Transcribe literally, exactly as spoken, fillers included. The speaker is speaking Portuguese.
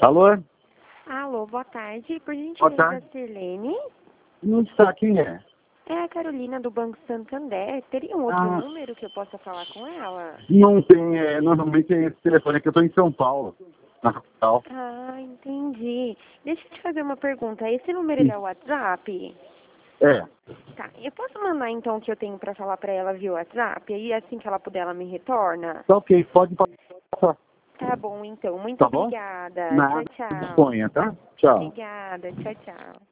Alô? Alô, boa tarde. Por Boa gentileza, tarde. Sirlene? Não está, quem é? É a Carolina do Banco Santander. Teria um outro Ah, número que eu possa falar com ela? não tem, é, normalmente é esse telefone, é que eu estou em São Paulo, na capital. Ah, entendi. Deixa eu te fazer uma pergunta. Esse número é o WhatsApp? É, Tá. Eu posso mandar então o que eu tenho pra falar pra ela via WhatsApp? E assim que ela puder, ela me retorna? tá ok, pode passar, Tá bom, então. Muito tá bom? obrigada. Tchau, Nada, tchau. disponha, tá? Tchau. Obrigada. Tchau, tchau.